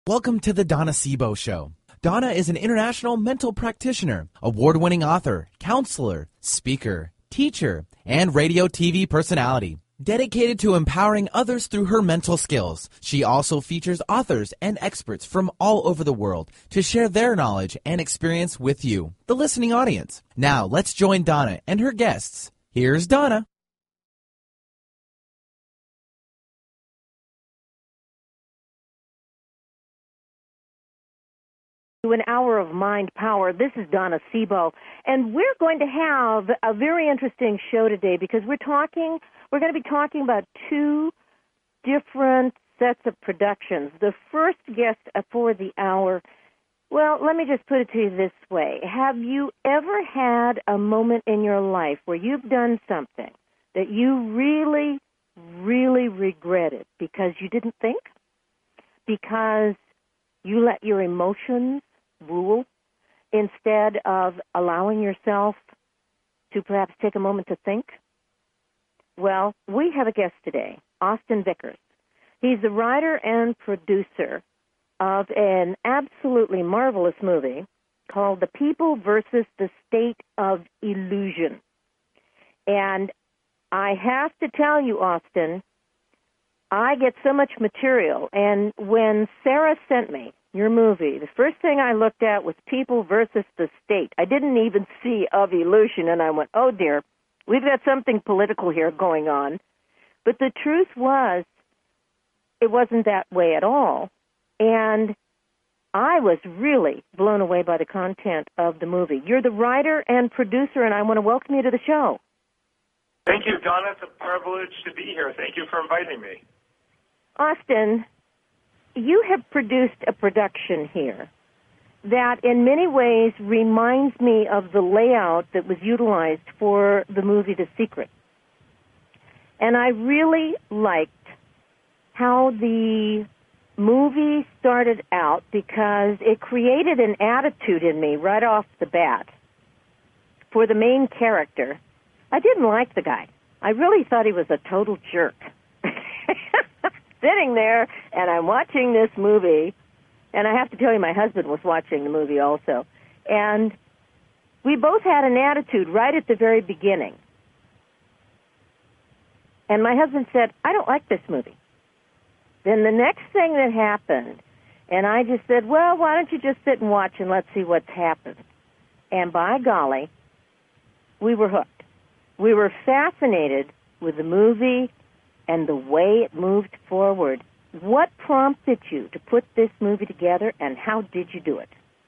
Welcome to the Donna Sebo Show. Donna is an international mental practitioner, award-winning author, counselor, speaker, teacher, and radio TV personality. Dedicated to empowering others through her mental skills, she also features authors and experts from all over the world to share their knowledge and experience with you, the listening audience. Now, let's join Donna and her guests. Here's Donna. An hour of mind power. This is Donna Sebo, and we're going to have a very interesting show today because we're going to be talking about two different sets of productions. The first guest for the hour, well, let me just put it to you this way. Have you ever had a moment in your life where you've done something that you really, really regretted because you didn't think? Because you let your emotions rule instead of allowing yourself to perhaps take a moment to think? Well, we have a guest today, Austin Vickers. He's the writer and producer of an absolutely marvelous movie called The People versus the State of Illusion. And I have to tell you, Austin, I get so much material, and when Sarah sent me your movie, the first thing I looked at was People versus the State. I didn't even see Of Illusion, and I went, oh dear, we've got something political here going on. But the truth was, it wasn't that way at all. And I was really blown away by the content of the movie. You're the writer and producer, and I want to welcome you to the show. Thank you, Donna. It's a privilege to be here. Thank you for inviting me. Austin, you have produced a production here that in many ways reminds me of the layout that was utilized for the movie The Secret. And I really liked how the movie started out because it created an attitude in me right off the bat for the main character. I didn't like the guy. I really thought he was a total jerk. Sitting there, and I'm watching this movie, and I have to tell you, my husband was watching the movie also, and we both had an attitude right at the very beginning. And my husband said, I don't like this movie. Then the next thing that happened, and I just said, well, why don't you just sit and watch and let's see what's happened. And by golly, we were hooked. We were fascinated with the movie and the way it moved forward. What prompted you to put this movie together, and how did you do it?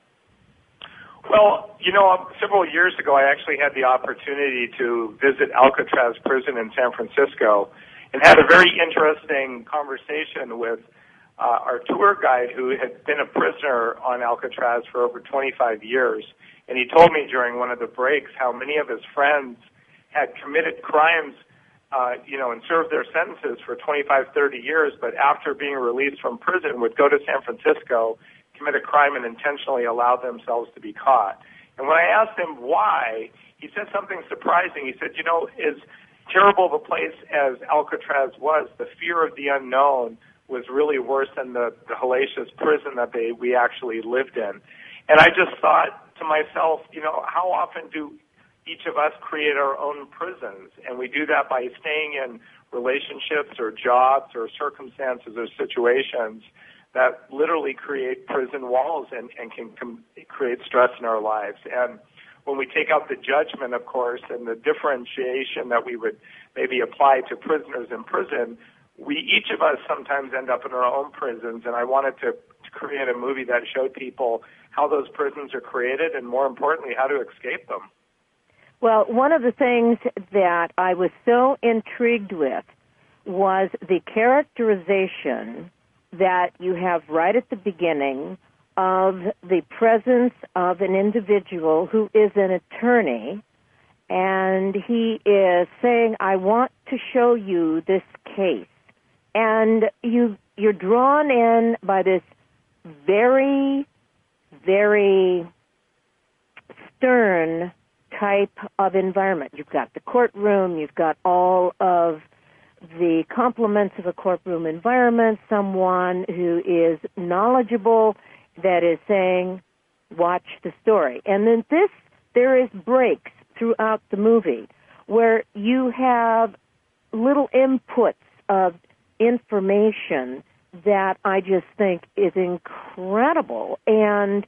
Well, several years ago, I actually had the opportunity to visit Alcatraz prison in San Francisco and had a very interesting conversation with our tour guide who had been a prisoner on Alcatraz for over 25 years. And he told me during one of the breaks how many of his friends had committed crimes and served their sentences for 25, 30 years, but after being released from prison would go to San Francisco, commit a crime, and intentionally allow themselves to be caught. And when I asked him why, he said something surprising. He said, as terrible of a place as Alcatraz was, the fear of the unknown was really worse than the hellacious prison that we actually lived in. And I just thought to myself, how often do each of us create our own prisons, and we do that by staying in relationships or jobs or circumstances or situations that literally create prison walls and can create stress in our lives. And when we take out the judgment, of course, and the differentiation that we would maybe apply to prisoners in prison, each of us sometimes end up in our own prisons, and I wanted to create a movie that showed people how those prisons are created and, more importantly, how to escape them. Well, one of the things that I was so intrigued with was the characterization that you have right at the beginning of the presence of an individual who is an attorney, and he is saying, I want to show you this case. And you're drawn in by this very, very stern type of environment. You've got the courtroom, you've got all of the complements of a courtroom environment, someone who is knowledgeable, that is saying, watch the story. And then there is breaks throughout the movie where you have little inputs of information that I just think is incredible. And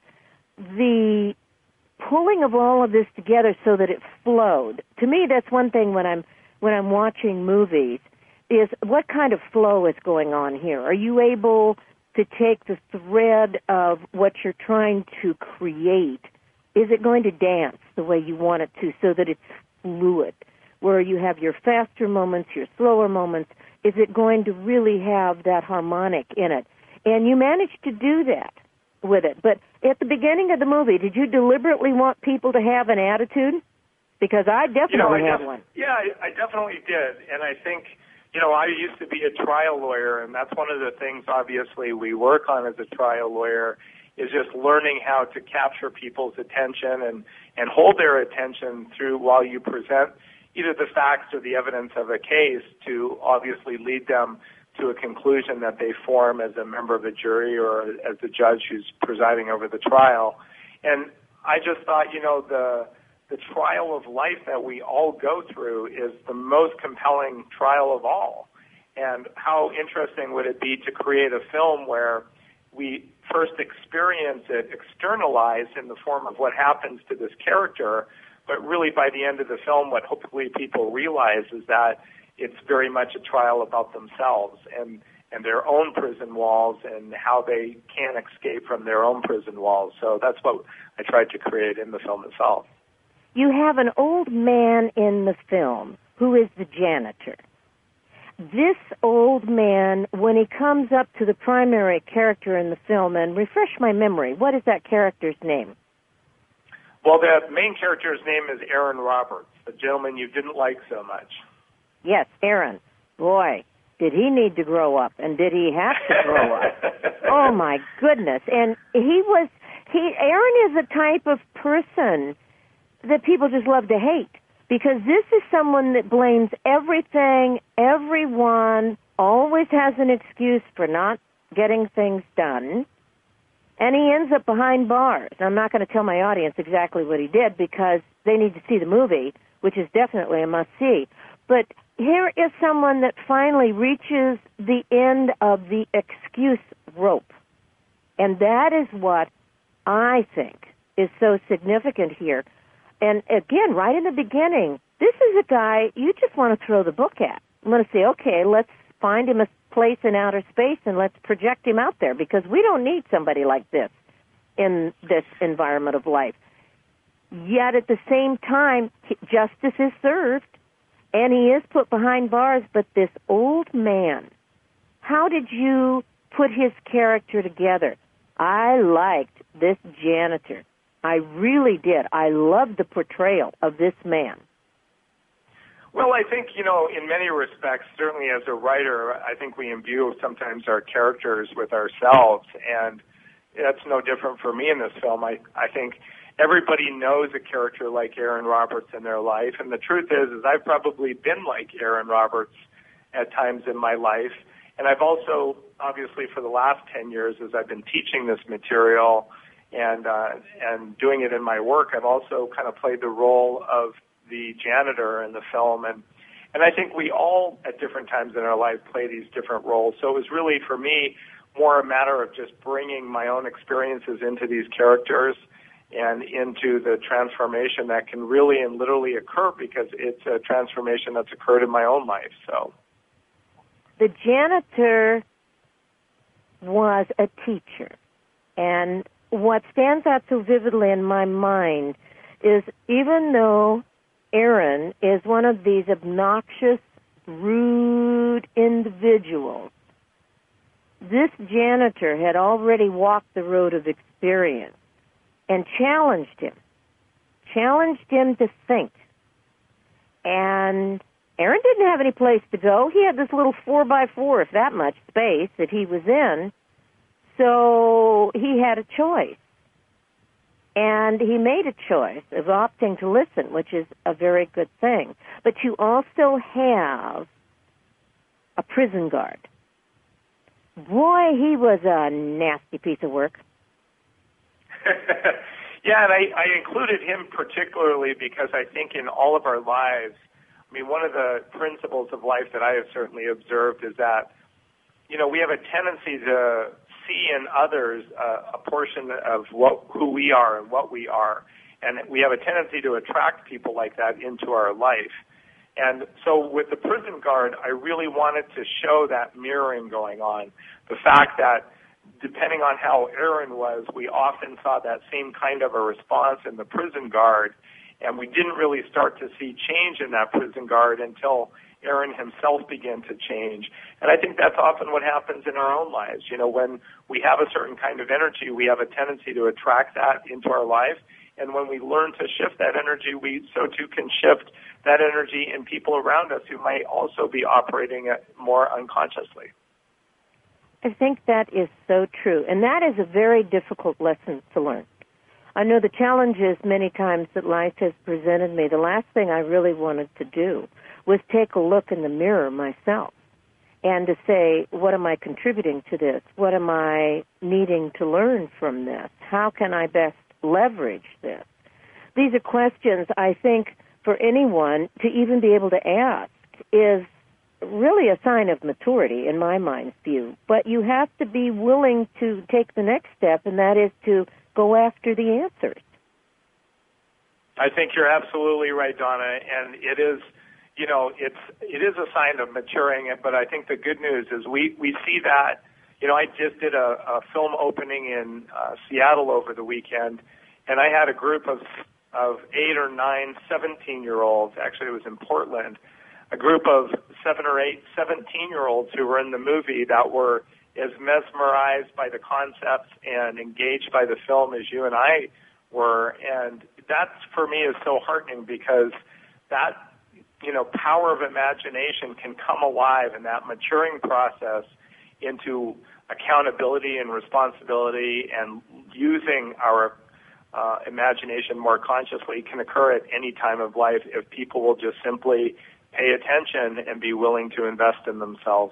the pulling of all of this together so that it flowed. To me, that's one thing when I'm watching movies, is what kind of flow is going on here? Are you able to take the thread of what you're trying to create? Is it going to dance the way you want it to so that it's fluid, where you have your faster moments, your slower moments? Is it going to really have that harmonic in it? And you managed to do that with it. But at the beginning of the movie, did you deliberately want people to have an attitude? Because I definitely had one. Yeah, I definitely did. And I think, I used to be a trial lawyer, and that's one of the things, obviously, we work on as a trial lawyer, is just learning how to capture people's attention and hold their attention through while you present either the facts or the evidence of a case to obviously lead them to a conclusion that they form as a member of a jury or as the judge who's presiding over the trial. And I just thought, the trial of life that we all go through is the most compelling trial of all. And how interesting would it be to create a film where we first experience it externalized in the form of what happens to this character, but really by the end of the film, what hopefully people realize is that it's very much a trial about themselves and their own prison walls and how they can't escape from their own prison walls. So that's what I tried to create in the film itself. You have an old man in the film who is the janitor. This old man, when he comes up to the primary character in the film, and refresh my memory, what is that character's name? Well, the main character's name is Aaron Roberts, the gentleman you didn't like so much. Yes, Aaron. Boy, did he need to grow up, and did he have to grow up? Oh, my goodness. And Aaron is the type of person that people just love to hate, because this is someone that blames everything, everyone, always has an excuse for not getting things done, and he ends up behind bars. I'm not going to tell my audience exactly what he did because they need to see the movie, which is definitely a must-see. But here is someone that finally reaches the end of the excuse rope, and that is what I think is so significant here. And again, right in the beginning, this is a guy you just want to throw the book at. I'm going to say, okay, let's find him a place in outer space and let's project him out there, because we don't need somebody like this in this environment of life. Yet at the same time, justice is served, and he is put behind bars. But this old man, how did you put his character together? I liked this janitor. I really did. I loved the portrayal of this man. Well, I think, in many respects, certainly as a writer, I think we imbue sometimes our characters with ourselves, and that's no different for me in this film. I think everybody knows a character like Aaron Roberts in their life, and the truth is I've probably been like Aaron Roberts at times in my life, and I've also, obviously, for the last 10 years, as I've been teaching this material and doing it in my work, I've also kind of played the role of the janitor in the film, and I think we all at different times in our life play these different roles. So it was really, for me, more a matter of just bringing my own experiences into these characters and into the transformation that can really and literally occur, because it's a transformation that's occurred in my own life. So the janitor was a teacher, and what stands out so vividly in my mind is, even though Aaron is one of these obnoxious, rude individuals, this janitor had already walked the road of experience and challenged him to think. And Aaron didn't have any place to go. He had this little 4x4, if that much space, that he was in. So he had a choice. And he made a choice of opting to listen, which is a very good thing. But you also have a prison guard. Boy, he was a nasty piece of work. Yeah, and I included him particularly because I think in all of our lives, I mean, one of the principles of life that I have certainly observed is that, you know, we have a tendency to see in others a portion of who we are and what we are, and we have a tendency to attract people like that into our life. And so with the prison guard, I really wanted to show that mirroring going on, the fact that depending on how Aaron was, we often saw that same kind of a response in the prison guard, and we didn't really start to see change in that prison guard until Aaron himself began to change. And I think that's often what happens in our own lives. You know, when we have a certain kind of energy, we have a tendency to attract that into our life. And when we learn to shift that energy, we so too can shift that energy in people around us who might also be operating more unconsciously. I think that is so true. And that is a very difficult lesson to learn. I know the challenges many times that life has presented me, the last thing I really wanted to do was take a look in the mirror myself and to say, what am I contributing to this? What am I needing to learn from this? How can I best leverage this? These are questions I think for anyone to even be able to ask is really a sign of maturity in my mind's view. But you have to be willing to take the next step, and that is to go after the answers. I think you're absolutely right, Donna, and it is, you know, it is a sign of maturing. But I think the good news is we see that. You know, I just did a film opening in Seattle over the weekend, and I had a group of 8 or 9 17-year-olds. Actually, it was in Portland. A group of 7 or 8 17-year-olds who were in the movie that were as mesmerized by the concepts and engaged by the film as you and I were. And that, for me, is so heartening because that, you know, power of imagination can come alive in that maturing process into accountability and responsibility, and using our imagination more consciously can occur at any time of life if people will just simply pay attention and be willing to invest in themselves.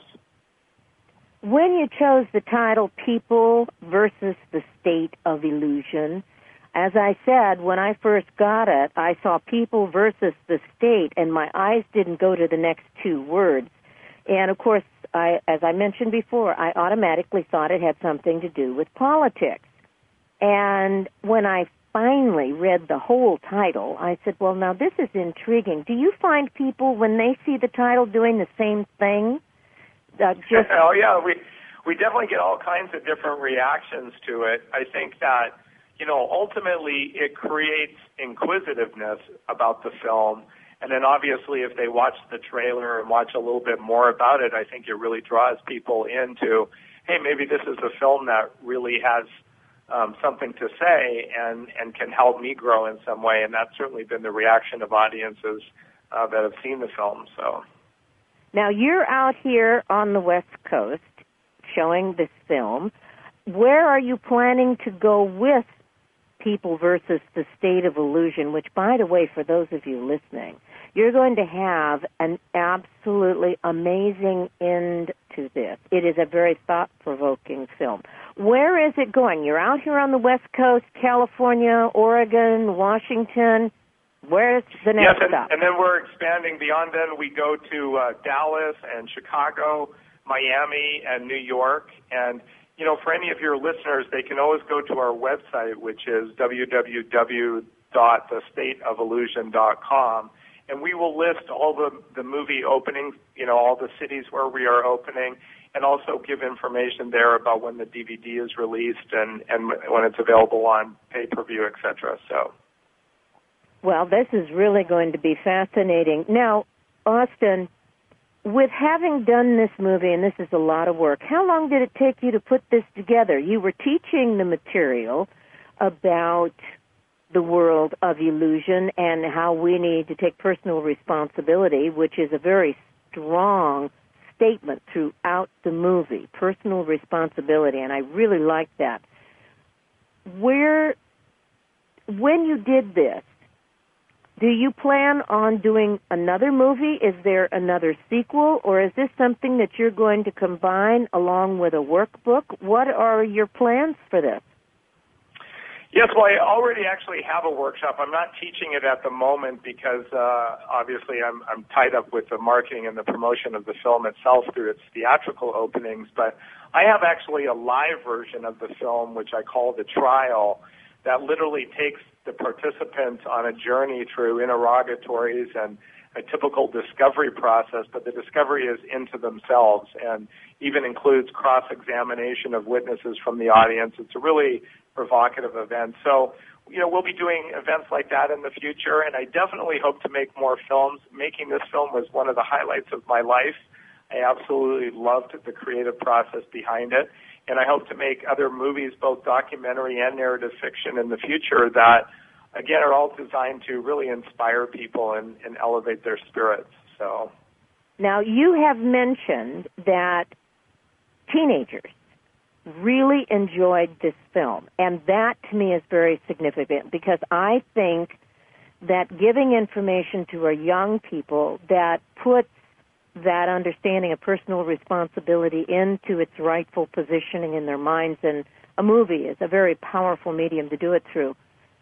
When you chose the title People versus the State of Illusion, as I said, when I first got it, I saw people versus the state, and my eyes didn't go to the next 2 words. And, of course, as I mentioned before, I automatically thought it had something to do with politics. And when I finally read the whole title, I said, well, now this is intriguing. Do you find people, when they see the title, doing the same thing? Oh, yeah, we definitely get all kinds of different reactions to it. I think that, you know, ultimately it creates inquisitiveness about the film. And then obviously if they watch the trailer and watch a little bit more about it, I think it really draws people into, hey, maybe this is a film that really has something to say and can help me grow in some way. And that's certainly been the reaction of audiences that have seen the film. So now you're out here on the West Coast showing this film. Where are you planning to go with People versus the State of Illusion, which, by the way, for those of you listening, you're going to have an absolutely amazing end to this. It is a very thought-provoking film. Where is it going? You're out here on the West Coast, California, Oregon, Washington. Where's the next stop? And then we're expanding beyond then. We go to Dallas and Chicago, Miami, and New York. And, you know, for any of your listeners, they can always go to our website, which is www.thestateofillusion.com. And we will list all the movie openings, you know, all the cities where we are opening, and also give information there about when the DVD is released and when it's available on pay-per-view, et cetera. So. Well, this is really going to be fascinating. Now, Austin, with having done this movie, and this is a lot of work, how long did it take you to put this together? You were teaching the material about the world of illusion and how we need to take personal responsibility, which is a very strong statement throughout the movie, personal responsibility, and I really like that. When you did this, Do you plan on doing another movie? Is there another sequel, or is this something that you're going to combine along with a workbook? What are your plans for this? Yes, well, I already actually have a workshop. I'm not teaching it at the moment because obviously I'm tied up with the marketing and the promotion of the film itself through its theatrical openings, but I have actually a live version of the film, which I call The Trial, that literally takes the participants on a journey through interrogatories and a typical discovery process, but the discovery is into themselves and even includes cross-examination of witnesses from the audience. It's a really provocative event. So, we'll be doing events like that in the future, and I definitely hope to make more films. Making this film was one of the highlights of my life. I absolutely loved the creative process behind it, and I hope to make other movies, both documentary and narrative fiction, in the future that, again, are all designed to really inspire people and elevate their spirits. So, now, you have mentioned that teenagers really enjoyed this film, and that to me is very significant because I think that giving information to our young people that puts that understanding of personal responsibility into its rightful positioning in their minds, and a movie is a very powerful medium to do it through.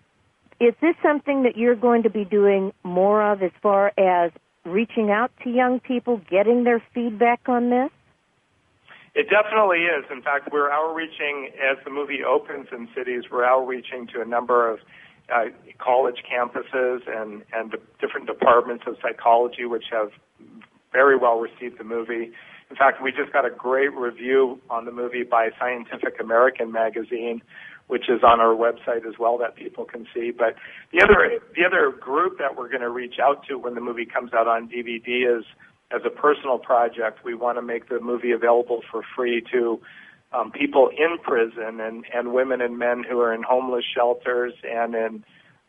Is this something that you're going to be doing more of as far as reaching out to young people, getting their feedback on this? It definitely is. In fact, we're outreaching, as the movie opens in cities, we're outreaching to a number of college campuses and different departments of psychology, which have very well received the movie. In fact, we just got a great review on the movie by Scientific American magazine, which is on our website as well that people can see. But the other group that we're going to reach out to when the movie comes out on DVD is, as a personal project, we want to make the movie available for free to people in prison and women and men who are in homeless shelters and in,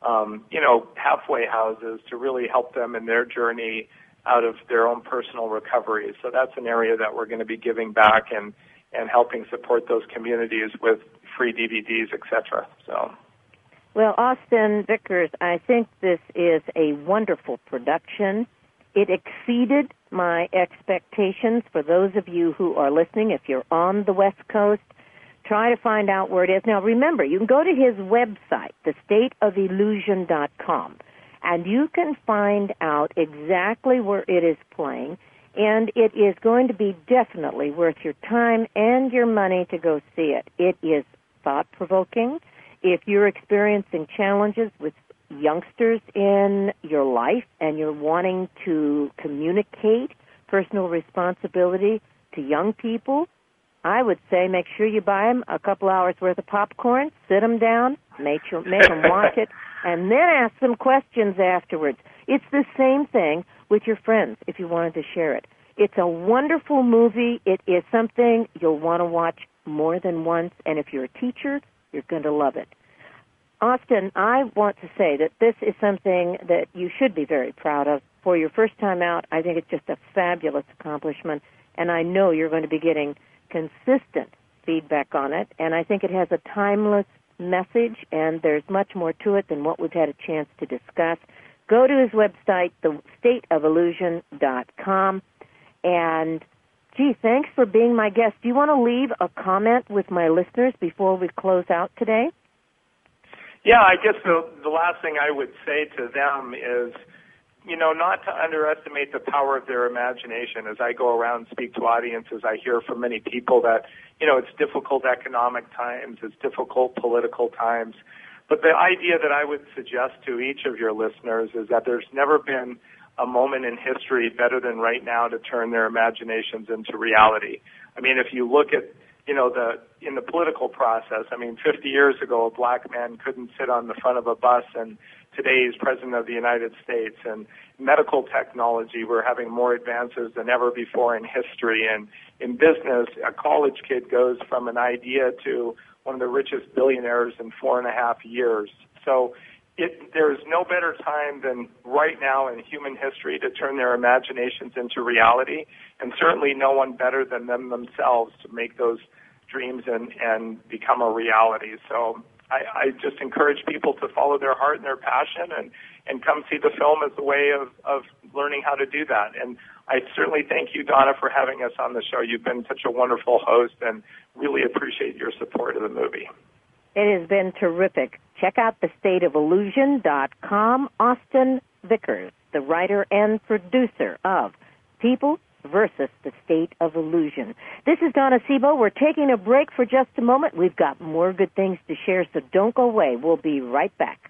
halfway houses to really help them in their journey out of their own personal recovery. So that's an area that we're going to be giving back and helping support those communities with free DVDs, etc. So, well, Austin Vickers, I think this is a wonderful production. It exceeded my expectations. For those of you who are listening, if you're on the West Coast, try to find out where it is. Now, remember, you can go to his website, thestateofillusion.com, and you can find out exactly where it is playing, and it is going to be definitely worth your time and your money to go see it. It is thought-provoking. If you're experiencing challenges with youngsters in your life and you're wanting to communicate personal responsibility to young people, I would say make sure you buy them a couple hours worth of popcorn, sit them down, make them watch it, and then ask them questions afterwards. It's the same thing with your friends if you wanted to share it. It's a wonderful movie. It is something you'll want to watch more than once, and if you're a teacher, you're going to love it. Austin, I want to say that this is something that you should be very proud of. For your first time out, I think it's just a fabulous accomplishment, and I know you're going to be getting consistent feedback on it, and I think it has a timeless message, and there's much more to it than what we've had a chance to discuss. Go to his website, thestateofillusion.com, and, gee, thanks for being my guest. Do you want to leave a comment with my listeners before we close out today? Yeah, I guess the last thing I would say to them is, not to underestimate the power of their imagination. As I go around and speak to audiences, I hear from many people that, it's difficult economic times, it's difficult political times. But the idea that I would suggest to each of your listeners is that there's never been a moment in history better than right now to turn their imaginations into reality. I mean, if you look at in the political process, 50 years ago, a black man couldn't sit on the front of a bus, and today he's president of the United States. And medical technology, we're having more advances than ever before in history. And in business, a college kid goes from an idea to one of the richest billionaires in 4.5 years. So there is no better time than right now in human history to turn their imaginations into reality, and certainly no one better than them themselves to make those dreams and become a reality. So I just encourage people to follow their heart and their passion and come see the film as a way of learning how to do that. And I certainly thank you, Donna, for having us on the show. You've been such a wonderful host and really appreciate your support of the movie. It has been terrific. Check out thestateofillusion.com. Austin Vickers, the writer and producer of People versus the State of Illusion. This is Donna Sebo. We're taking a break for just a moment. We've got more good things to share, so don't go away. We'll be right back.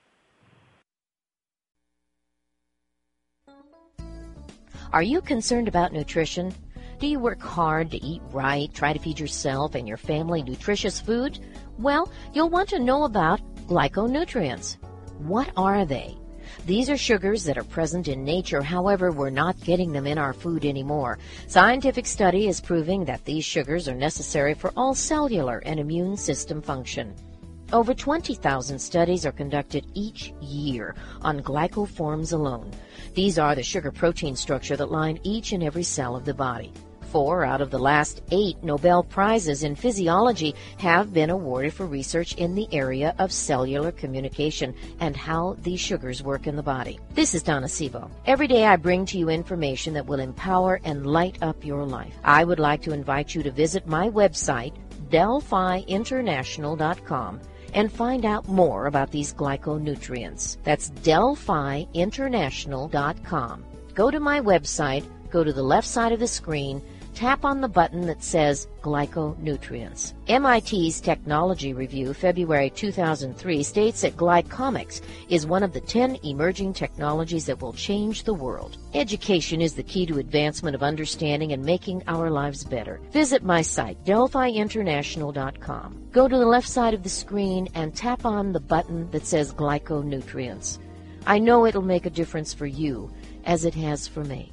Are you concerned about nutrition? Do you work hard to eat right, try to feed yourself and your family nutritious food? Well, you'll want to know about glyconutrients. What are they? These are sugars that are present in nature, however, we're not getting them in our food anymore. Scientific study is proving that these sugars are necessary for all cellular and immune system function. Over 20,000 studies are conducted each year on glycoforms alone. These are the sugar-protein structure that line each and every cell of the body. 4 out of the last 8 Nobel Prizes in physiology have been awarded for research in the area of cellular communication and how these sugars work in the body. This is Donna Sebo. Every day I bring to you information that will empower and light up your life. I would like to invite you to visit my website, DelphiInternational.com, and find out more about these glyconutrients. That's DelphiInternational.com. Go to my website, go to the left side of the screen, tap on the button that says Glyconutrients. MIT's Technology Review, February 2003, states that glycomics is one of the 10 emerging technologies that will change the world. Education is the key to advancement of understanding and making our lives better. Visit my site, DelphiInternational.com. Go to the left side of the screen and tap on the button that says Glyconutrients. I know it'll make a difference for you, as it has for me.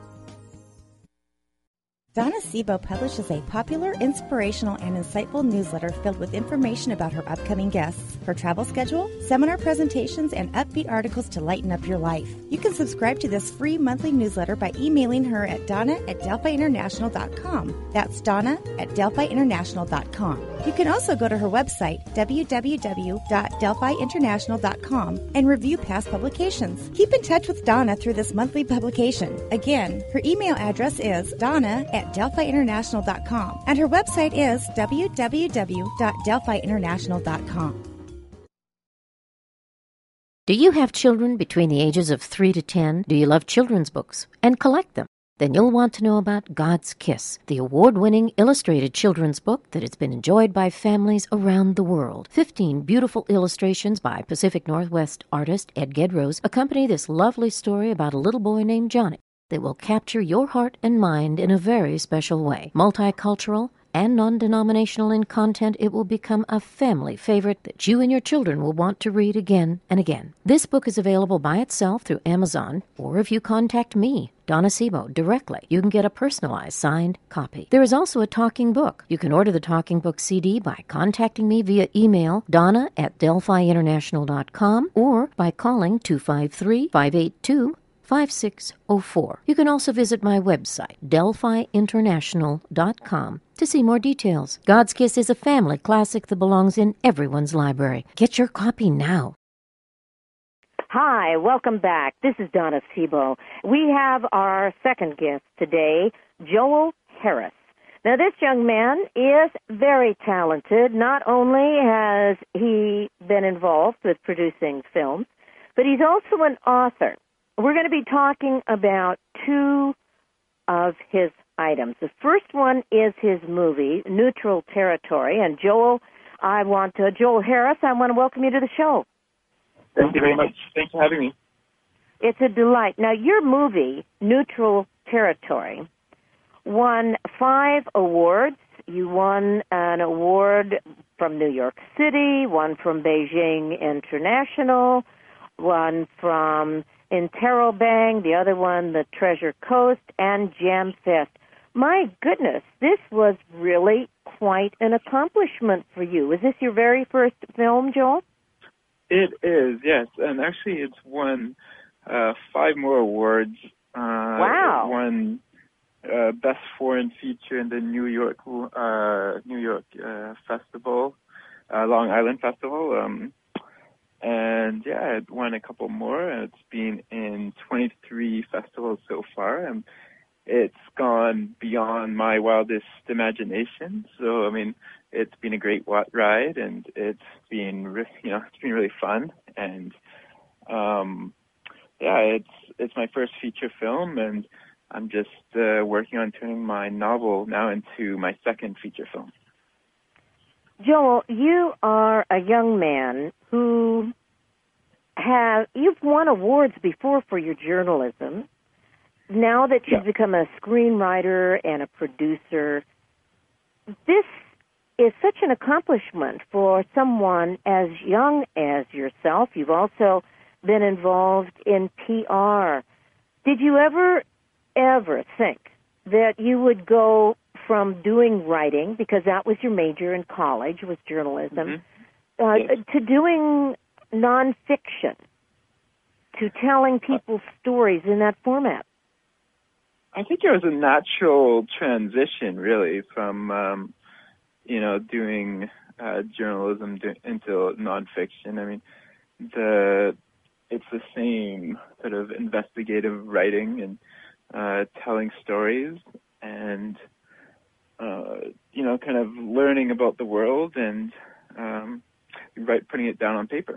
Donna Sebo publishes a popular, inspirational, and insightful newsletter filled with information about her upcoming guests, her travel schedule, seminar presentations, and upbeat articles to lighten up your life. You can subscribe to this free monthly newsletter by emailing her at donna@delphiinternational.com. That's donna@delphiinternational.com. You can also go to her website, www.delphiinternational.com, and review past publications. Keep in touch with Donna through this monthly publication. Again, her email address is donna@delphiinternational.com, and her website is www.delphiinternational.com. Do you have children between the ages of 3 to 10? Do you love children's books and collect them? Then you'll want to know about God's Kiss, the award-winning illustrated children's book that has been enjoyed by families around the world. 15 beautiful illustrations by Pacific Northwest artist Ed Gedrose accompany this lovely story about a little boy named Johnny that will capture your heart and mind in a very special way. Multicultural and non-denominational in content, it will become a family favorite that you and your children will want to read again and again. This book is available by itself through Amazon, or if you contact me, Donna Sebo, directly, you can get a personalized signed copy. There is also a talking book. You can order the talking book CD by contacting me via email, donna@delphiinternational.com, or by calling 253-582-5604. You can also visit my website, DelphiInternational.com, to see more details. God's Kiss is a family classic that belongs in everyone's library. Get your copy now. Hi, welcome back. This is Donna Sebo. We have our second guest today, Joel Harris. Now, this young man is very talented. Not only has he been involved with producing films, but he's also an author. We're going to be talking about two of his items. The first one is his movie, Neutral Territory. And Joel Harris, I want to welcome you to the show. Thank you very much. Thanks for having me. It's a delight. Now, your movie, Neutral Territory, won 5 awards. You won an award from New York City, one from Beijing International, one from Interrobang, the other one, the Treasure Coast, and Jam Fest. My goodness, this was really quite an accomplishment for you. Is this your very first film, Joel? It is, yes. And actually it's won 5 more awards. Wow. It won Best Foreign Feature in the New York Festival. Long Island Festival. And yeah, it won a couple more. It's been in 23 festivals so far, and it's gone beyond my wildest imagination. So, I mean, it's been a great ride, and it's been really fun. And yeah, it's my first feature film, and I'm just working on turning my novel now into my second feature film. Joel, you are a young man who you've won awards before for your journalism. Now that you've become a screenwriter and a producer, this is such an accomplishment for someone as young as yourself. You've also been involved in PR. Did you ever think that you would go from doing writing, because that was your major in college, was journalism, to doing nonfiction, to telling people's stories in that format? I think it was a natural transition, really, from, doing journalism into nonfiction. I mean, it's the same sort of investigative writing and telling stories and, kind of learning about the world and putting it down on paper.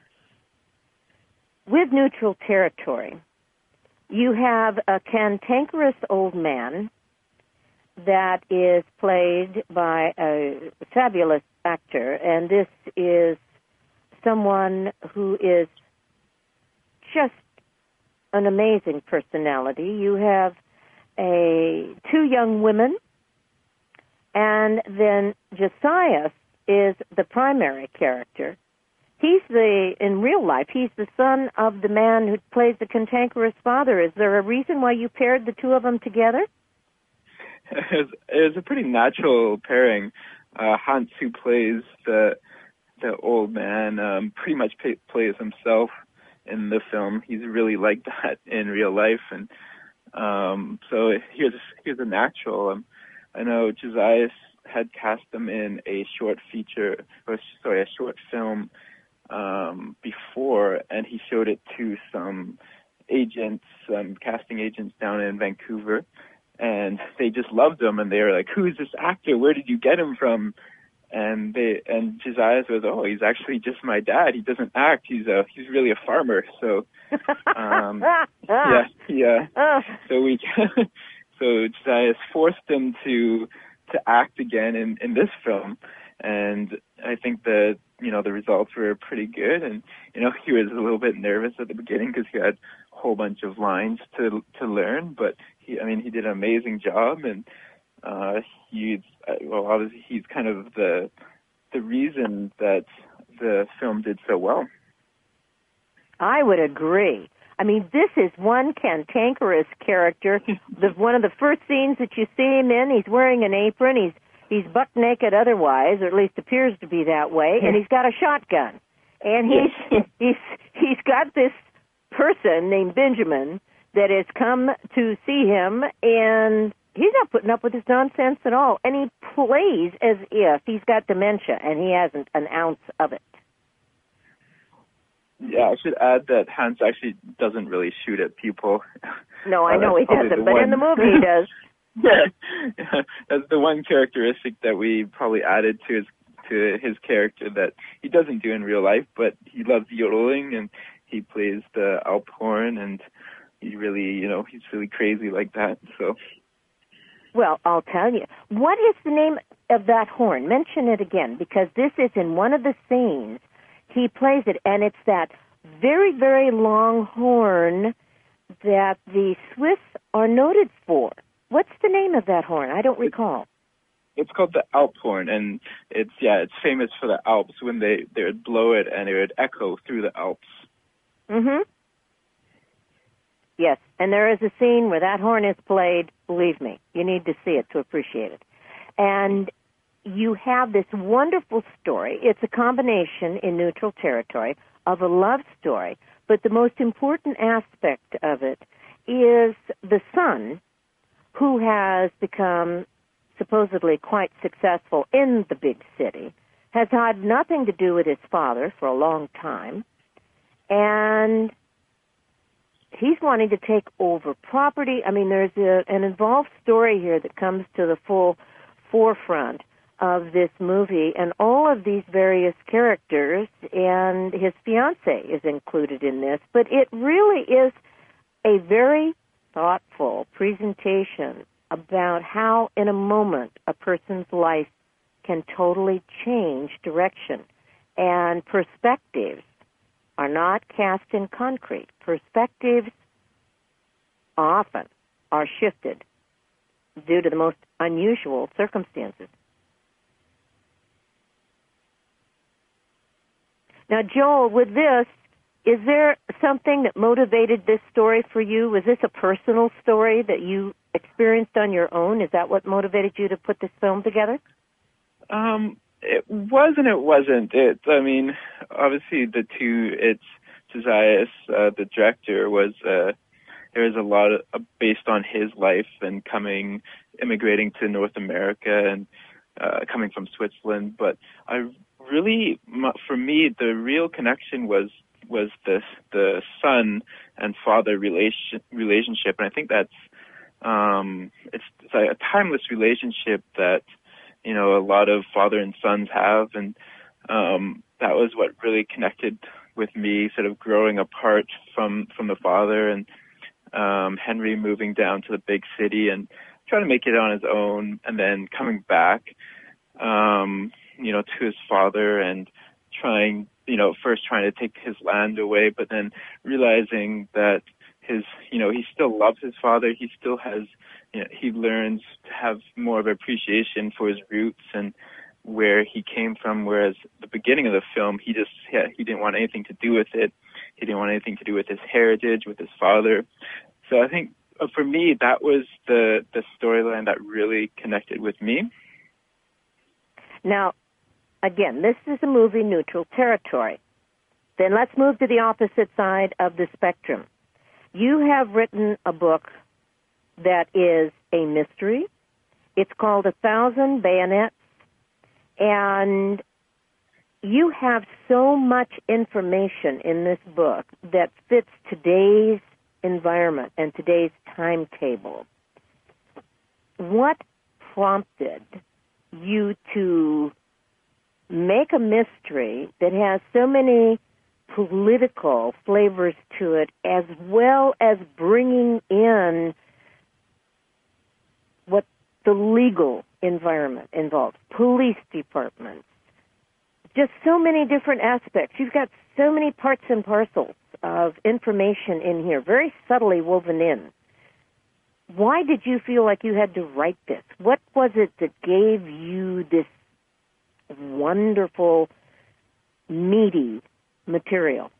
With Neutral Territory, you have a cantankerous old man that is played by a fabulous actor, and this is someone who is just an amazing personality. You have two young women, and then Josias is the primary character. In real life, he's the son of the man who plays the cantankerous father. Is there a reason why you paired the two of them together? It was a pretty natural pairing. Hans, who plays the old man, pretty much plays himself in the film. He's really like that in real life, and so here's a natural. I know Josias had cast him in a short film before, and he showed it to some casting agents down in Vancouver, and they just loved him, and they were like, "Who is this actor? Where did you get him from?" And Josias was, "Oh, he's actually just my dad. He doesn't act. He's really a farmer." So, So Josias forced him to act again in this film, and I think that the results were pretty good. And he was a little bit nervous at the beginning because he had a whole bunch of lines to learn, but he did an amazing job, and obviously he's kind of the reason that the film did so well. I would agree. I mean, this is one cantankerous character. One of the first scenes that you see him in, he's wearing an apron. He's buck naked otherwise, or at least appears to be that way, and he's got a shotgun. And he's got this person named Benjamin that has come to see him, and he's not putting up with his nonsense at all. And he plays as if he's got dementia, and he hasn't an ounce of it. Yeah, I should add that Hans actually doesn't really shoot at people. No, I know he doesn't, but in the movie he does. Yeah, that's the one characteristic that we probably added to his character that he doesn't do in real life, but he loves yodeling, and he plays the Alp horn, and he's really crazy like that. So. Well, I'll tell you. What is the name of that horn? Mention it again, because this is in one of the scenes. He plays it, and it's that very, very long horn that the Swiss are noted for. What's the name of that horn? I don't recall. It's called the Alp horn, and it's famous for the Alps when they would blow it and it would echo through the Alps. Mm-hmm. Yes, and there is a scene where that horn is played. Believe me, you need to see it to appreciate it. And you have this wonderful story. It's a combination in Neutral Territory of a love story, but the most important aspect of it is the son who has become supposedly quite successful in the big city, has had nothing to do with his father for a long time, and he's wanting to take over property. I mean, there's an involved story here that comes to the full forefront of this movie, and all of these various characters, and his fiancée is included in this, but it really is a very thoughtful presentation about how, in a moment, a person's life can totally change direction. And perspectives are not cast in concrete. Perspectives often are shifted due to the most unusual circumstances. Now, Joel, with this, is there something that motivated this story for you? Was this a personal story that you experienced on your own? Is that what motivated you to put this film together? It was and it wasn't. I mean, obviously it's Josias, the director, was, there was a lot of, based on his life and immigrating to North America and, coming from Switzerland. But for me, the real connection was the son and father relationship. And I think that's, it's a timeless relationship that, you know, a lot of father and sons have, and that was what really connected with me, sort of growing apart from the father, and Henry moving down to the big city and trying to make it on his own, and then coming back, you know, to his father and first trying to take his land away, but then realizing that he still loves his father. He still has, he learns to have more of appreciation for his roots and where he came from. Whereas the beginning of the film, he didn't want anything to do with it. He didn't want anything to do with his heritage, with his father. So I think for me, that was the storyline that really connected with me. Now, again, this is a movie neutral territory. Then let's move to the opposite side of the spectrum. You have written a book that is a mystery. It's called 1,000 Bayonets, and you have so much information in this book that fits today's environment and today's timetable. What prompted you to make a mystery that has so many political flavors to it, as well as bringing in what the legal environment involves, police departments, just so many different aspects. You've got so many parts and parcels of information in here, very subtly woven in. Why did you feel like you had to write this? What was it that gave you this wonderful, meaty material?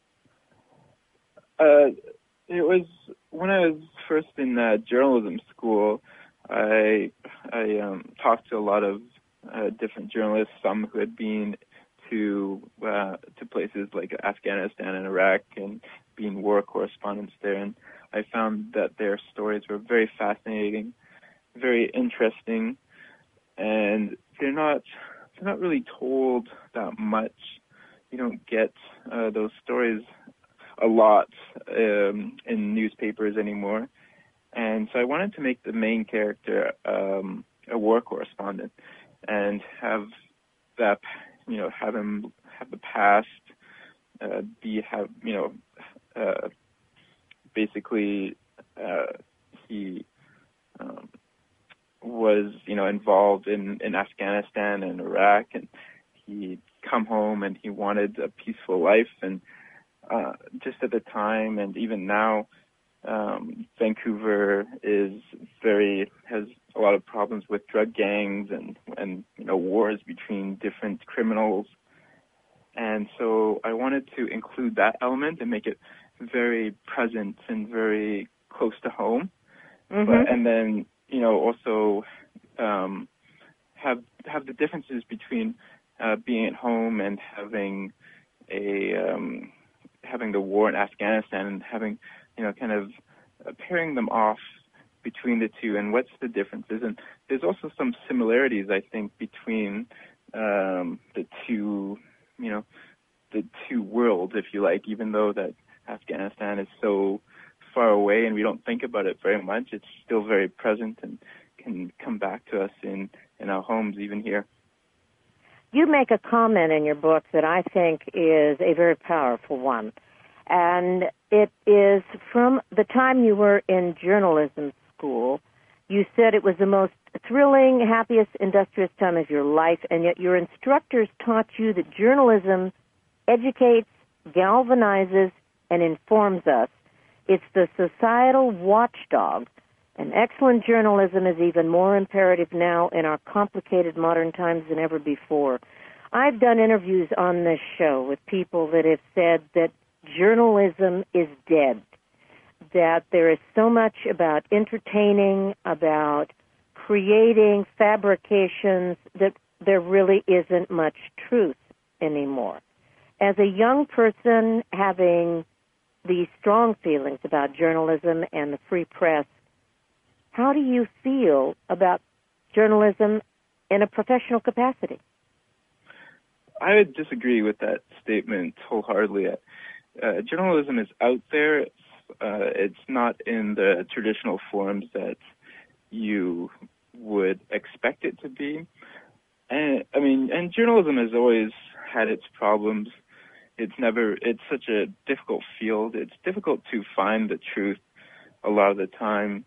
It was when I was first in journalism school. I talked to a lot of different journalists, some who had been to places like Afghanistan and Iraq and being war correspondents there, and I found that their stories were very fascinating, very interesting, and they're not really told that much. You don't get those stories a lot in newspapers anymore. And so I wanted to make the main character a war correspondent and have that, have him have the past, basically he was, involved in Afghanistan and Iraq, and he'd come home and he wanted a peaceful life. And just at the time, and even now, Vancouver has a lot of problems with drug gangs and wars between different criminals. And so I wanted to include that element and make it very present and very close to home. Mm-hmm. And then, also have the differences between being at home and having having the war in Afghanistan, and having, kind of pairing them off between the two, and what's the differences. And there's also some similarities, I think, between the two worlds, if you like, even though that Afghanistan is so far away and we don't think about it very much, it's still very present and can come back to us in our homes, even here. You make a comment in your book that I think is a very powerful one, and it is from the time you were in journalism school. You said it was the most thrilling, happiest, industrious time of your life, and yet your instructors taught you that journalism educates, galvanizes, and informs us. It's the societal watchdog, and excellent journalism is even more imperative now in our complicated modern times than ever before. I've done interviews on this show with people that have said that journalism is dead, that there is so much about entertaining, about creating fabrications, that there really isn't much truth anymore. As a young person having these strong feelings about journalism and the free press, how do you feel about journalism in a professional capacity? I would disagree with that statement wholeheartedly. Journalism is out there. It's not in the traditional forms that you would expect it to be. And journalism has always had its problems. It's such a difficult field. It's difficult to find the truth a lot of the time.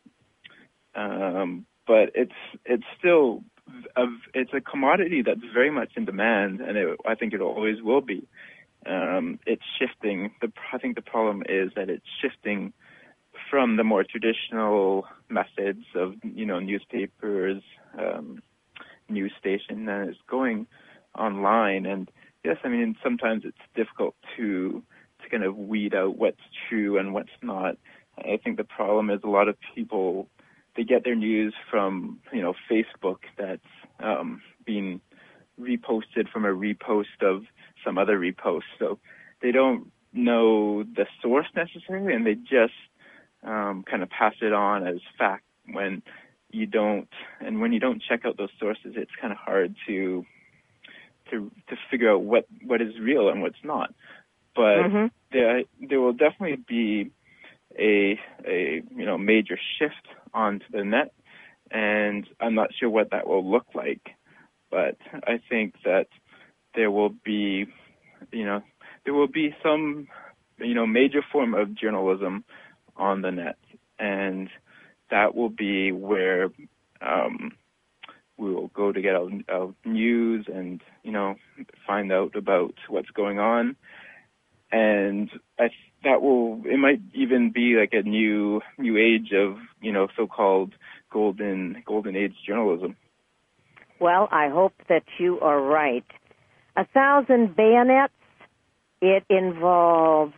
But it's still it's a commodity that's very much in demand, and I think it always will be. It's shifting. I think the problem is that it's shifting from the more traditional methods of newspapers, news station, and it's going online. And yes, sometimes it's difficult to kind of weed out what's true and what's not. I think the problem is a lot of people, they get their news from, Facebook that's being reposted from a repost of some other repost. So they don't know the source necessarily, and they just kind of pass it on as fact when you don't. And when you don't check out those sources, it's kind of hard to figure out what is real and what's not. But there will definitely be a major shift onto the net, and I'm not sure what that will look like. But I think that there will be some major form of journalism on the net, and that will be where we will go to get our news and find out about what's going on. And it might even be like a new age of so-called golden age journalism. Well, I hope that you are right. 1,000 Bayonets. It involves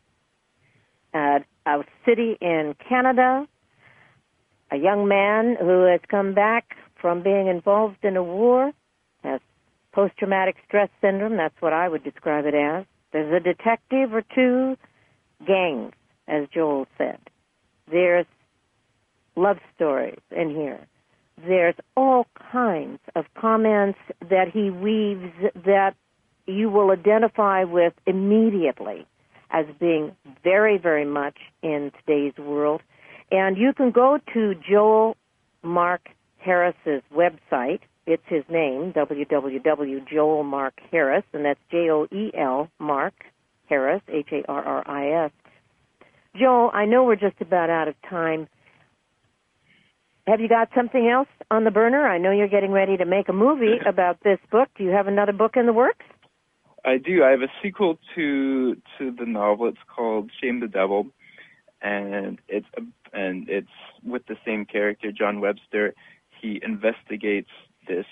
a city in Canada, a young man who has come back from being involved in a war, has post-traumatic stress syndrome. That's what I would describe it as. There's a detective or two, gangs, as Joel said. There's love stories in here. There's all kinds of comments that he weaves that you will identify with immediately as being very, very much in today's world. And you can go to Joel Mark Harris's website. It's his name, www.joelmarkharris, and that's Joel Mark Harris, Harris. Joel, I know we're just about out of time. Have you got something else on the burner? I know you're getting ready to make a movie about this book. Do you have another book in the works? I do. I have a sequel to the novel. It's called Shame the Devil, and it's with the same character, John Webster. He investigates this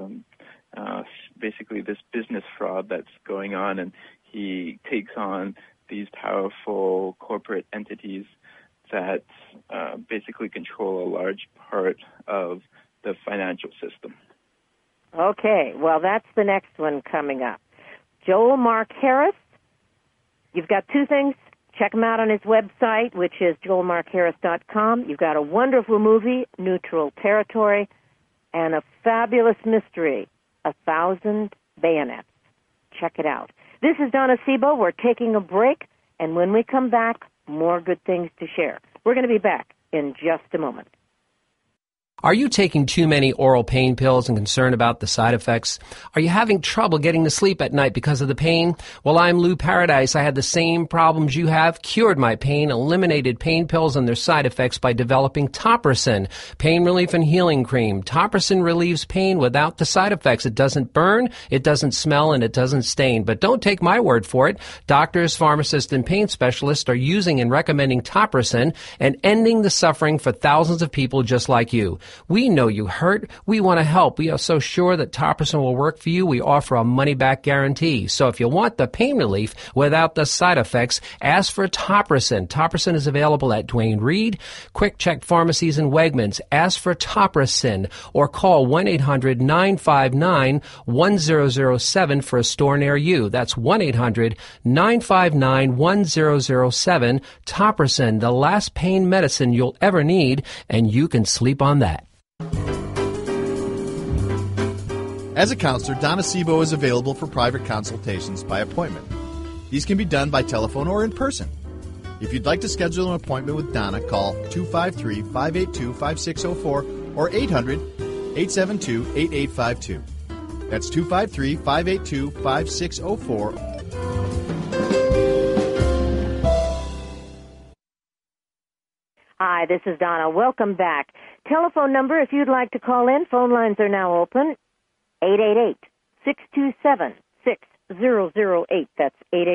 basically this business fraud that's going on, and he takes on these powerful corporate entities that basically control a large part of the financial system. Okay, well, that's the next one coming up. Joel Mark Harris, you've got two things. Check him out on his website, which is joelmarkharris.com. You've got a wonderful movie, Neutral Territory, and a fabulous mystery, 1,000 bayonets. Check it out. This is Donna Sebo. We're taking a break, and when we come back, more good things to share. We're going to be back in just a moment. Are you taking too many oral pain pills and concerned about the side effects? Are you having trouble getting to sleep at night because of the pain? Well, I'm Lou Paradise. I had the same problems you have, cured my pain, eliminated pain pills and their side effects by developing Topricin, pain relief and healing cream. Topricin relieves pain without the side effects. It doesn't burn, it doesn't smell, and it doesn't stain. But don't take my word for it. Doctors, pharmacists, and pain specialists are using and recommending Topricin and ending the suffering for thousands of people just like you. We know you hurt. We want to help. We are so sure that Topricin will work for you. We offer a money-back guarantee. So if you want the pain relief without the side effects, ask for Topricin. Topricin is available at Duane Reade, Quick Check pharmacies, and Wegmans. Ask for Topricin or call 1-800-959-1007 for a store near you. That's 1-800-959-1007. Topricin, the last pain medicine you'll ever need, and you can sleep on that. As a counselor, Donna Sebo is available for private consultations by appointment. These can be done by telephone or in person. If you'd like to schedule an appointment with Donna, call 253-582-5604 or 800-872-8852. That's 253-582-5604. Hi, this is Donna. Welcome back. Telephone number, if you'd like to call in, phone lines are now open, 888-627-6008. That's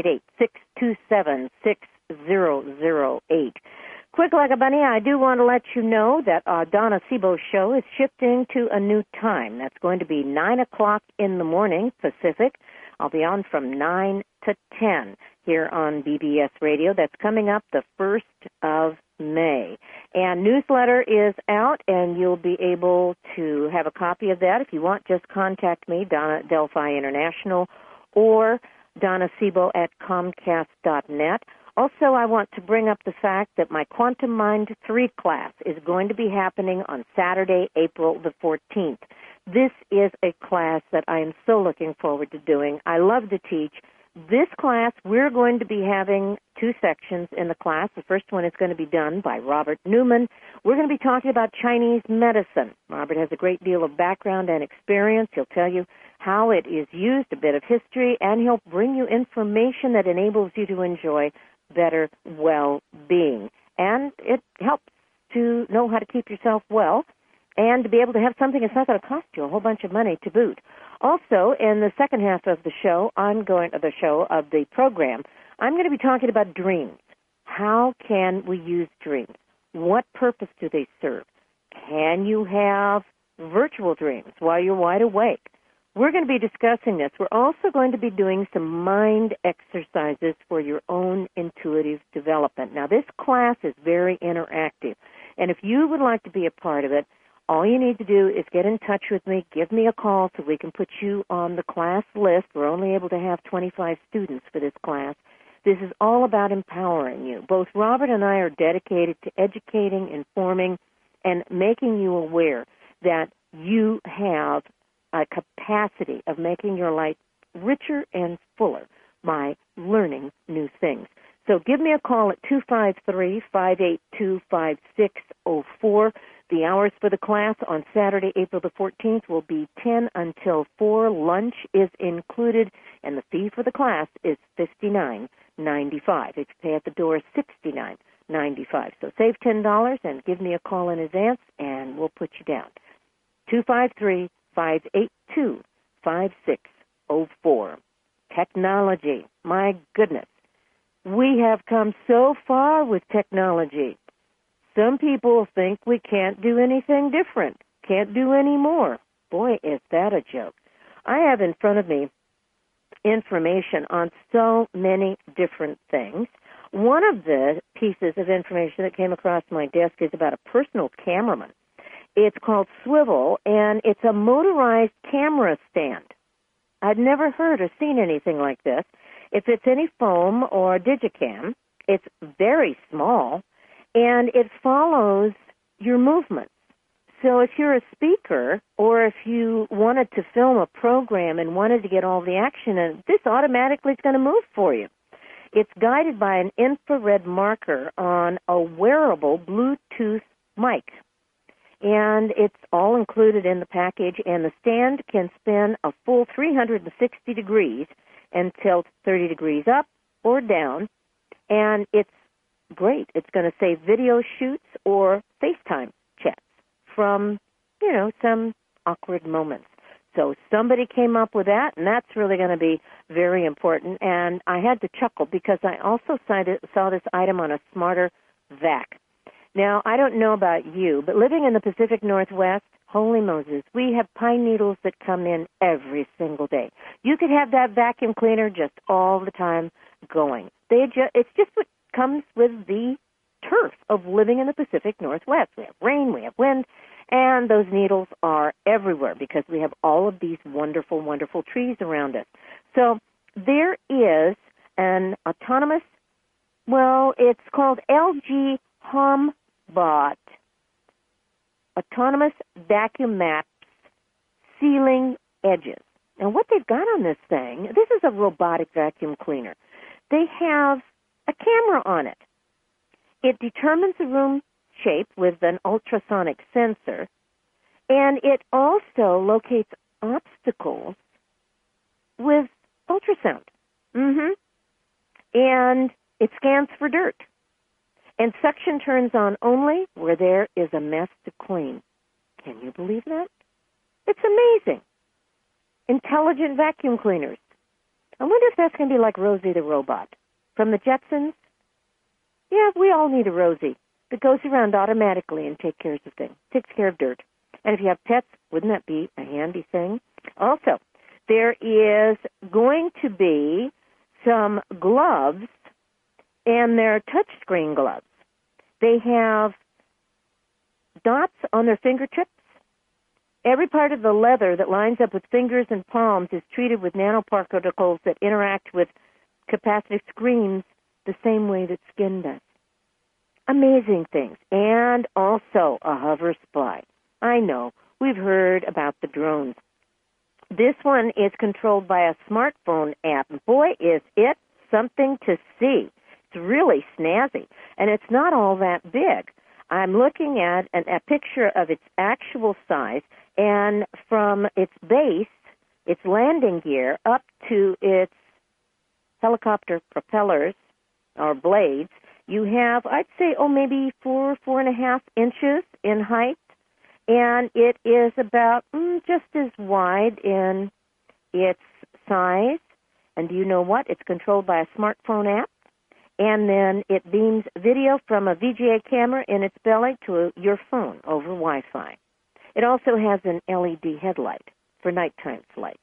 888-627-6008. Quick like a bunny, I do want to let you know that our Donna Sebo show is shifting to a new time. That's going to be 9 o'clock in the morning, Pacific. I'll be on from 9 to 10 here on BBS Radio. That's coming up the 1st of May. And newsletter is out, and you'll be able to have a copy of that. If you want, just contact me, Donna at Delphi International, or Donna Sebo at Comcast.net. Also, I want to bring up the fact that my Quantum Mind 3 class is going to be happening on Saturday, April the 14th. This is a class that I am so looking forward to doing. I love to teach. This class, we're going to be having 2 sections in the class. The first one is going to be done by Robert Newman. We're going to be talking about Chinese medicine. Robert has a great deal of background and experience. He'll tell you how it is used, a bit of history, and he'll bring you information that enables you to enjoy better well-being. And it helps to know how to keep yourself well and to be able to have something that's not going to cost you a whole bunch of money to boot. Also, in the second half of the show, of the program, I'm going to be talking about dreams. How can we use dreams? What purpose do they serve? Can you have virtual dreams while you're wide awake? We're going to be discussing this. We're also going to be doing some mind exercises for your own intuitive development. Now, this class is very interactive, and if you would like to be a part of it, all you need to do is get in touch with me, give me a call so we can put you on the class list. We're only able to have 25 students for this class. This is all about empowering you. Both Robert and I are dedicated to educating, informing, and making you aware that you have a capacity of making your life richer and fuller by learning new things. So give me a call at 253-582-5604. The hours for the class on Saturday, April the 14th will be 10 until 4. Lunch is included, and the fee for the class is $59.95. If you pay at the door, $69.95. So save $10 and give me a call in advance, and we'll put you down. 253-582-5604. Technology. My goodness. We have come so far with technology. Some people think we can't do anything different, can't do any more. Boy, is that a joke. I have in front of me information on so many different things. One of the pieces of information that came across my desk is about a personal cameraman. It's called Swivel, and it's a motorized camera stand. I'd never heard or seen anything like this. If it's any foam or Digicam, it's very small, and it follows your movements. so if you're a speaker or if you wanted to film a program and wanted to get all the action in, this automatically is going to move for you. It's guided by an infrared marker on a wearable Bluetooth mic. And it's all included in the package, and the stand can spin a full 360 degrees and tilt 30 degrees up or down, and it's great. It's going to save video shoots or FaceTime chats from, some awkward moments. So somebody came up with that, and that's really going to be very important. And I had to chuckle because I also saw this item on a Smarter Vac. Now, I don't know about you, but living in the Pacific Northwest, holy Moses, we have pine needles that come in every single day. You could have that vacuum cleaner just all the time going. It's just what comes with the turf of living in the Pacific Northwest. We have rain, we have wind, and those needles are everywhere because we have all of these wonderful, wonderful trees around us. So there is an autonomous, it's called LG HomeBot, Autonomous Vacuum Maps Sealing Edges. And what they've got on this thing, this is a robotic vacuum cleaner. They have a camera on it. It determines the room shape with an ultrasonic sensor, and it also locates obstacles with ultrasound. And it scans for dirt. And suction turns on only where there is a mess to clean. Can you believe that? It's amazing. Intelligent vacuum cleaners. I wonder if that's going to be like Rosie the robot from the Jetsons. Yeah, we all need a Rosie that goes around automatically and takes care of dirt. And if you have pets, wouldn't that be a handy thing? Also, there is going to be some gloves, and they're touchscreen gloves. They have dots on their fingertips. Every part of the leather that lines up with fingers and palms is treated with nanoparticles that interact with capacitive screens the same way that skin does. Amazing things. And also a hover spy. I know, we've heard about the drones. This one is controlled by a smartphone app. Boy, is it something to see. It's really snazzy, and it's not all that big. I'm looking at a picture of its actual size, and from its base, its landing gear, up to its helicopter propellers or blades, you have, I'd say, maybe 4.5 inches in height, and it is about just as wide in its size. And do you know what? It's controlled by a smartphone app, and then it beams video from a VGA camera in its belly to your phone over Wi-Fi. It also has an LED headlight for nighttime flights.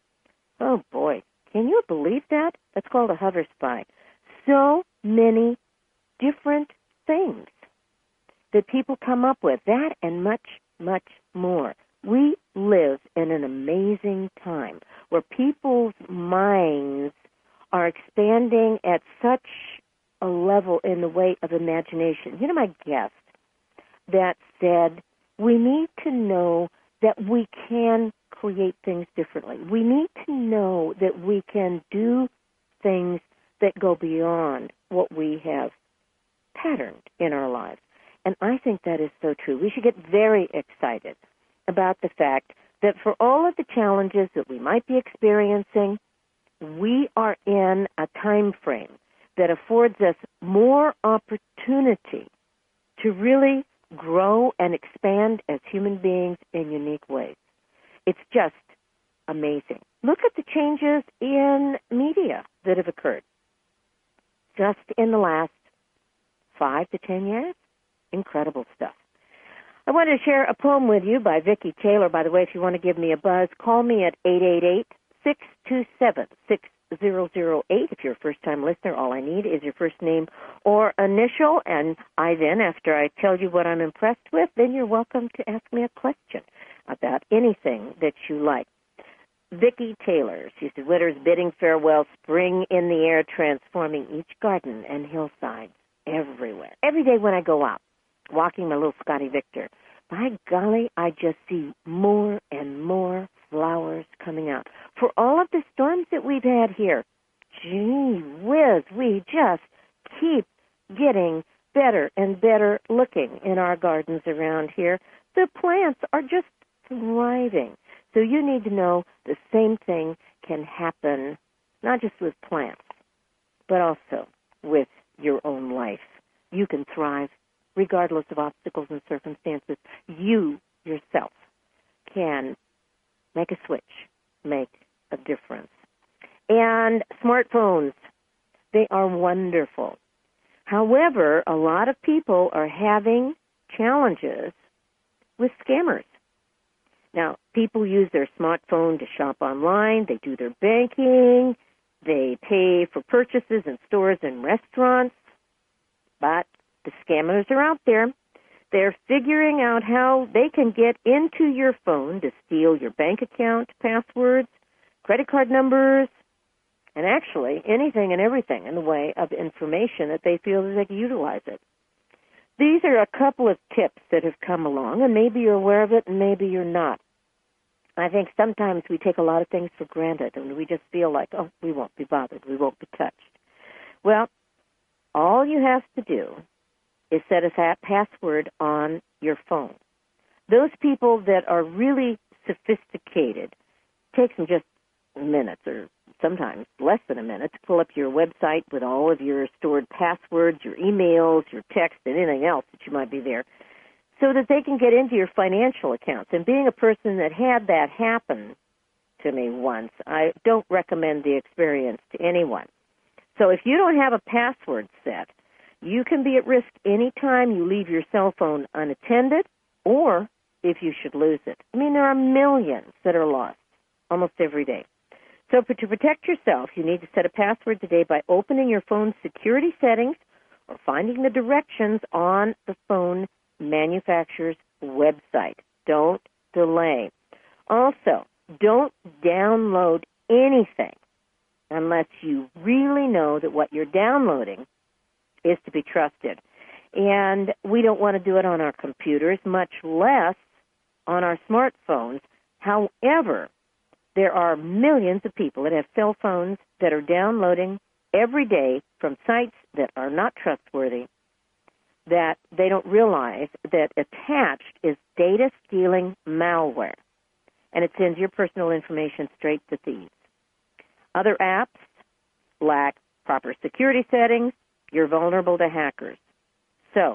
Oh, boy. Can you believe that? That's called a hover spy. So many different things that people come up with, that and much, much more. We live in an amazing time where people's minds are expanding at such a level in the way of imagination. You know, my guest that said we need to know that we can create things differently. We need to know that we can do things that go beyond what we have patterned in our lives. And I think that is so true. We should get very excited about the fact that for all of the challenges that we might be experiencing, we are in a time frame that affords us more opportunity to really grow and expand as human beings in unique ways. It's just amazing. Look at the changes in media that have occurred just in the last 5 to 10 years. Incredible stuff. I want to share a poem with you by Vicki Taylor. By the way, if you want to give me a buzz, call me at 888-627-6008. If you're a first-time listener, all I need is your first name or initial, and I then, after I tell you what I'm impressed with, then you're welcome to ask me a question about anything that you like. Vicki Taylor, she said, winter's bidding farewell, spring in the air, transforming each garden and hillside everywhere. Every day when I go out, walking my little Scotty Victor, by golly, I just see more and more flowers coming out. For all of the storms that we've had here, gee whiz, we just keep getting better and better looking in our gardens around here. The plants are just thriving. So you need to know the same thing can happen, not just with plants, but also with your own life. You can thrive regardless of obstacles and circumstances. You yourself can make a switch, make a difference. And smartphones, they are wonderful. However, a lot of people are having challenges with scammers. Now, people use their smartphone to shop online, they do their banking, they pay for purchases in stores and restaurants, but the scammers are out there. They're figuring out how they can get into your phone to steal your bank account passwords, credit card numbers, and actually anything and everything in the way of information that they feel that they can utilize it. These are a couple of tips that have come along, and maybe you're aware of it and maybe you're not. I think sometimes we take a lot of things for granted and we just feel like, oh, we won't be bothered, we won't be touched. Well, all you have to do is set a password on your phone. Those people that are really sophisticated, it takes them just minutes or sometimes less than a minute to pull up your website with all of your stored passwords, your emails, your text, and anything else that you might be there, so that they can get into your financial accounts. And being a person that had that happen to me once, I don't recommend the experience to anyone. So if you don't have a password set, you can be at risk any time you leave your cell phone unattended or if you should lose it. I mean, there are millions that are lost almost every day. So to protect yourself, you need to set a password today by opening your phone's security settings or finding the directions on the phone manufacturer's website. Don't delay. Also, don't download anything unless you really know that what you're downloading is to be trusted. And we don't want to do it on our computers, much less on our smartphones. However, there are millions of people that have cell phones that are downloading every day from sites that are not trustworthy, that they don't realize that attached is data-stealing malware, and it sends your personal information straight to thieves. Other apps lack proper security settings. You're vulnerable to hackers. So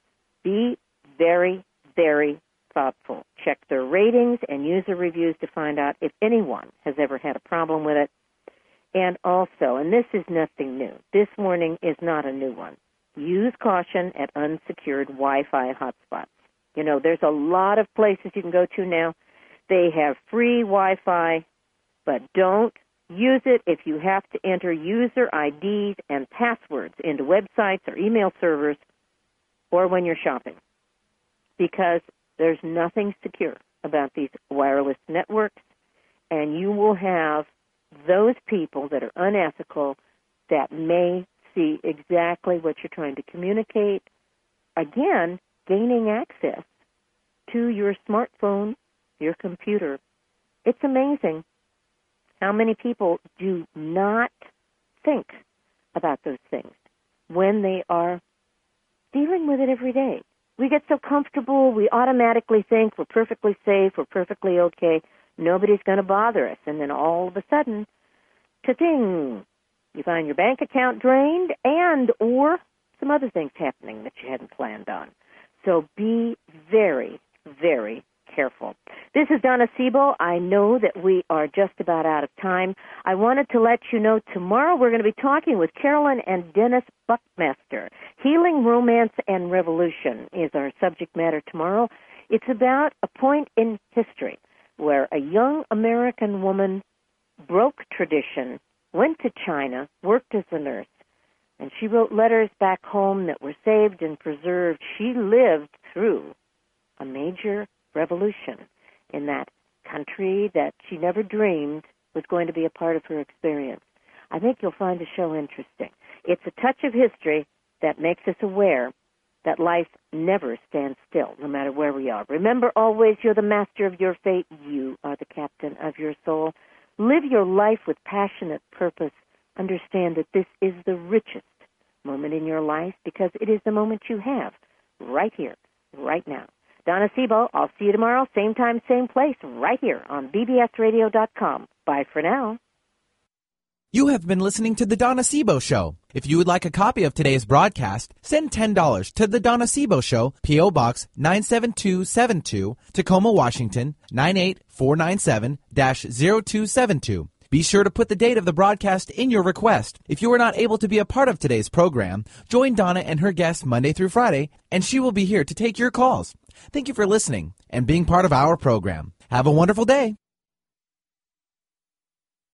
be very, very thoughtful. Check their ratings and user reviews to find out if anyone has ever had a problem with it. And also, and this is nothing new, this warning is not a new one, use caution at unsecured Wi-Fi hotspots. You know, there's a lot of places you can go to now. They have free Wi-Fi, but don't use it if you have to enter user IDs and passwords into websites or email servers or when you're shopping, because there's nothing secure about these wireless networks, and you will have those people that are unethical that may see exactly what you're trying to communicate, again, gaining access to your smartphone, your computer. It's amazing how many people do not think about those things when they are dealing with it every day. We get so comfortable, we automatically think we're perfectly safe, we're perfectly okay, nobody's going to bother us. And then all of a sudden, ta-ting, you find your bank account drained and or some other things happening that you hadn't planned on. So be very, very careful. This is Donna Sebo. I know that we are just about out of time. I wanted to let you know tomorrow we're going to be talking with Carolyn and Dennis Buckmaster. Healing, Romance, and Revolution is our subject matter tomorrow. It's about a point in history where a young American woman broke tradition, went to China, worked as a nurse, and she wrote letters back home that were saved and preserved. She lived through a major revolution in that country that she never dreamed was going to be a part of her experience. I think you'll find the show interesting. It's a touch of history that makes us aware that life never stands still, no matter where we are. Remember always, you're the master of your fate. You are the captain of your soul. Live your life with passionate purpose. Understand that this is the richest moment in your life because it is the moment you have right here, right now. Donna Sebo, I'll see you tomorrow, same time, same place, right here on bbsradio.com. Bye for now. You have been listening to The Donna Sebo Show. If you would like a copy of today's broadcast, send $10 to The Donna Sebo Show, P.O. Box 97272, Tacoma, Washington, 98497-0272. Be sure to put the date of the broadcast in your request. If you are not able to be a part of today's program, join Donna and her guests Monday through Friday, and she will be here to take your calls. Thank you for listening and being part of our program. Have a wonderful day.